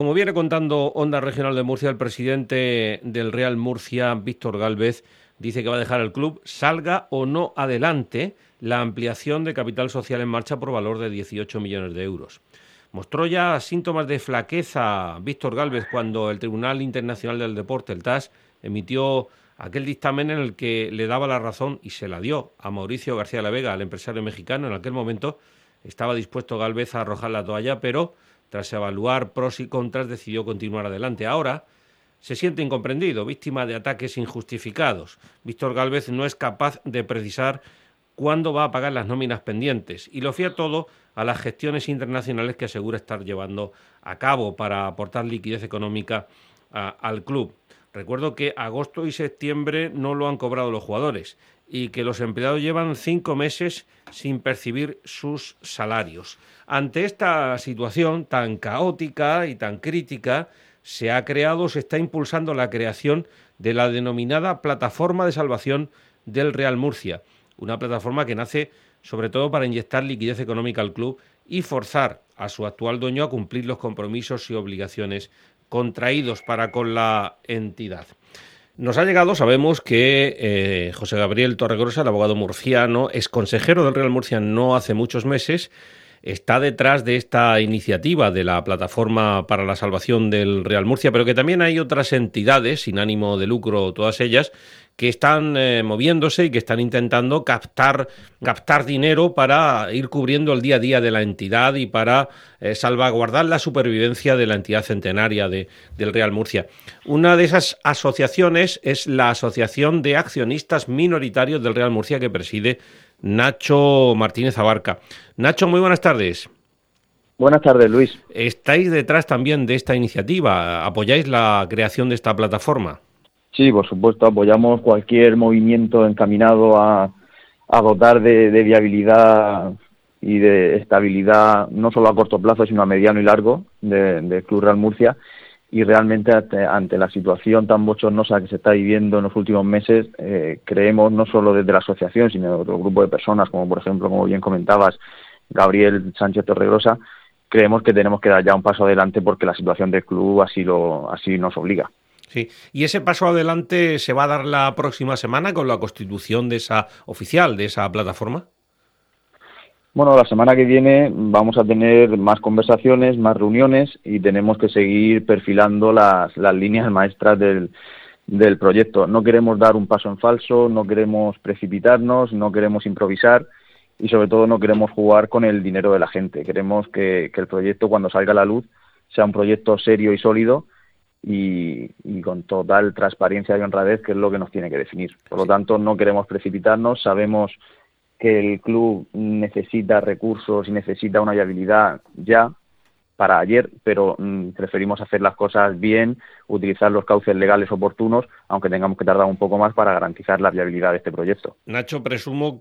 Como viene contando Onda Regional de Murcia, el presidente del Real Murcia, Víctor Gálvez, dice que va a dejar el club, salga o no adelante la ampliación de capital social en marcha por valor de 18 millones de euros. Mostró ya síntomas de flaqueza Víctor Gálvez cuando el Tribunal Internacional del Deporte, el TAS, emitió aquel dictamen en el que le daba la razón y se la dio a Mauricio García de la Vega, al empresario mexicano. En aquel momento estaba dispuesto Gálvez a arrojar la toalla, pero tras evaluar pros y contras, decidió continuar adelante. Ahora se siente incomprendido, víctima de ataques injustificados. Víctor Gálvez no es capaz de precisar cuándo va a pagar las nóminas pendientes y lo fía todo a las gestiones internacionales que asegura estar llevando a cabo para aportar liquidez económica al club. Recuerdo que agosto y septiembre no lo han cobrado los jugadores y que los empleados llevan 5 meses sin percibir sus salarios. Ante esta situación tan caótica y tan crítica, se está impulsando la creación de la denominada Plataforma de Salvación del Real Murcia, una plataforma que nace sobre todo para inyectar liquidez económica al club y forzar a su actual dueño a cumplir los compromisos y obligaciones contraídos para con la entidad. Nos ha llegado, sabemos que José Gabriel Torregrosa, el abogado murciano, ex consejero del Real Murcia no hace muchos meses, está detrás de esta iniciativa de la Plataforma para la Salvación del Real Murcia, pero que también hay otras entidades, sin ánimo de lucro todas ellas, que están moviéndose y que están intentando captar dinero para ir cubriendo el día a día de la entidad y para salvaguardar la supervivencia de la entidad centenaria del Real Murcia. Una de esas asociaciones es la Asociación de Accionistas Minoritarios del Real Murcia, que preside Nacho Martínez Abarca. Nacho, muy buenas tardes. Buenas tardes, Luis. ¿Estáis detrás también de esta iniciativa? ¿Apoyáis la creación de esta plataforma? Sí, por supuesto, apoyamos cualquier movimiento encaminado a dotar de viabilidad y de estabilidad, no solo a corto plazo, sino a mediano y largo, del Club Real Murcia. Y realmente ante la situación tan bochornosa que se está viviendo en los últimos meses, creemos, no solo desde la asociación, sino de otro grupo de personas, como por ejemplo, como bien comentabas, Gabriel Sánchez Torregrosa, creemos que tenemos que dar ya un paso adelante porque la situación del club así nos obliga. Sí, y ese paso adelante se va a dar la próxima semana con la constitución de esa oficial, de esa plataforma. Bueno, la semana que viene vamos a tener más conversaciones, más reuniones y tenemos que seguir perfilando las líneas maestras del proyecto. No queremos dar un paso en falso, no queremos precipitarnos, no queremos improvisar y sobre todo no queremos jugar con el dinero de la gente. Queremos que el proyecto, cuando salga a la luz, sea un proyecto serio y sólido y con total transparencia y honradez, que es lo que nos tiene que definir. Por lo tanto, no queremos precipitarnos, sabemos que el club necesita recursos y necesita una viabilidad ya, para ayer, pero preferimos hacer las cosas bien, utilizar los cauces legales oportunos, aunque tengamos que tardar un poco más para garantizar la viabilidad de este proyecto. Nacho, presumo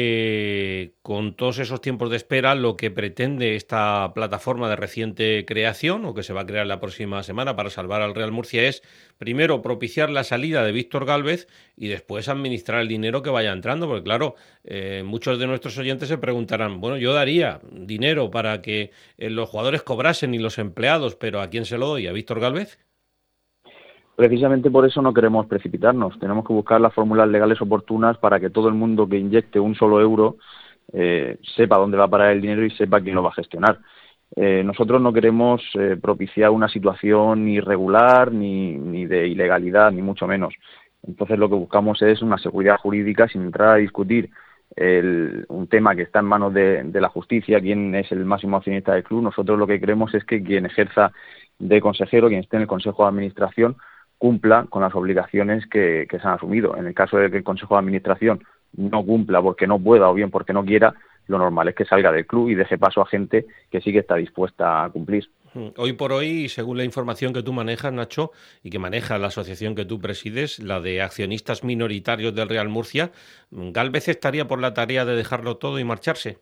que con todos esos tiempos de espera, lo que pretende esta plataforma de reciente creación, o que se va a crear la próxima semana para salvar al Real Murcia, es primero propiciar la salida de Víctor Gálvez y después administrar el dinero que vaya entrando, porque claro, muchos de nuestros oyentes se preguntarán, bueno, yo daría dinero para que los jugadores cobrasen y los empleados, pero ¿a quién se lo doy? ¿A Víctor Gálvez? Precisamente por eso no queremos precipitarnos. Tenemos que buscar las fórmulas legales oportunas para que todo el mundo que inyecte un solo euro sepa dónde va a parar el dinero y sepa quién lo va a gestionar. Nosotros no queremos propiciar una situación irregular ni de ilegalidad, ni mucho menos. Entonces lo que buscamos es una seguridad jurídica sin entrar a discutir un tema que está en manos de la justicia, quién es el máximo accionista del club. Nosotros lo que queremos es que quien ejerza de consejero, quien esté en el Consejo de Administración, cumpla con las obligaciones que se han asumido. En el caso de que el Consejo de Administración no cumpla porque no pueda o bien porque no quiera, lo normal es que salga del club y deje paso a gente que sí que está dispuesta a cumplir. Hoy por hoy, según la información que tú manejas, Nacho, y que maneja la asociación que tú presides, la de accionistas minoritarios del Real Murcia, ¿Gálvez estaría por la tarea de dejarlo todo y marcharse?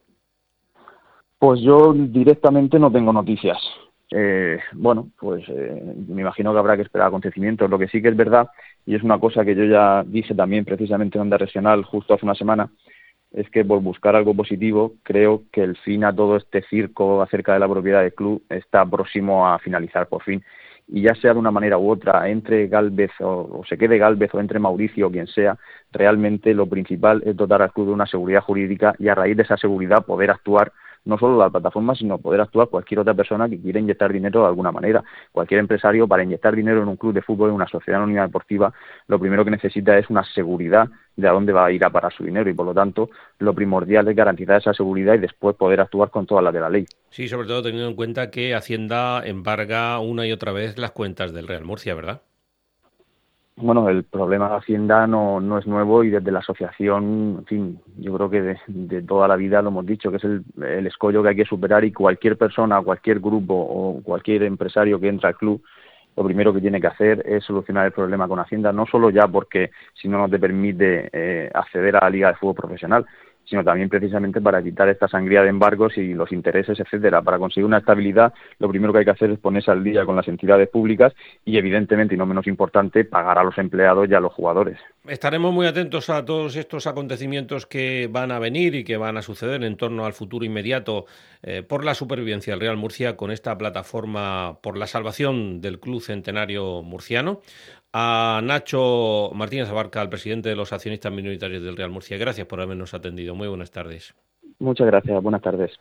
Pues yo directamente no tengo noticias. Me imagino que habrá que esperar acontecimientos. Lo que sí que es verdad, y es una cosa que yo ya dije también precisamente en Onda Regional justo hace una semana, es que por buscar algo positivo, creo que el fin a todo este circo acerca de la propiedad del club está próximo a finalizar por fin. Y ya sea de una manera u otra, entre Gálvez o se quede Gálvez o entre Mauricio o quien sea, realmente lo principal es dotar al club de una seguridad jurídica y a raíz de esa seguridad poder actuar no solo la plataforma, sino poder actuar cualquier otra persona que quiera inyectar dinero de alguna manera. Cualquier empresario, para inyectar dinero en un club de fútbol, en una sociedad anónima deportiva, lo primero que necesita es una seguridad de a dónde va a ir a parar su dinero y, por lo tanto, lo primordial es garantizar esa seguridad y después poder actuar con todas las de la ley. Sí, sobre todo teniendo en cuenta que Hacienda embarga una y otra vez las cuentas del Real Murcia, ¿verdad? Bueno, el problema de Hacienda no es nuevo y desde la asociación, en fin, yo creo que de toda la vida lo hemos dicho, que es el escollo que hay que superar y cualquier persona, cualquier grupo o cualquier empresario que entra al club, lo primero que tiene que hacer es solucionar el problema con Hacienda, no solo ya porque si no te permite acceder a la Liga de Fútbol Profesional, sino también precisamente para evitar esta sangría de embargos y los intereses, etcétera. Para conseguir una estabilidad, lo primero que hay que hacer es ponerse al día con las entidades públicas y, evidentemente, y no menos importante, pagar a los empleados y a los jugadores. Estaremos muy atentos a todos estos acontecimientos que van a venir y que van a suceder en torno al futuro inmediato por la supervivencia del Real Murcia con esta plataforma por la salvación del Club Centenario Murciano. A Nacho Martínez Abarca, el presidente de los accionistas minoritarios del Real Murcia, gracias por habernos atendido. Muy buenas tardes. Muchas gracias. Buenas tardes.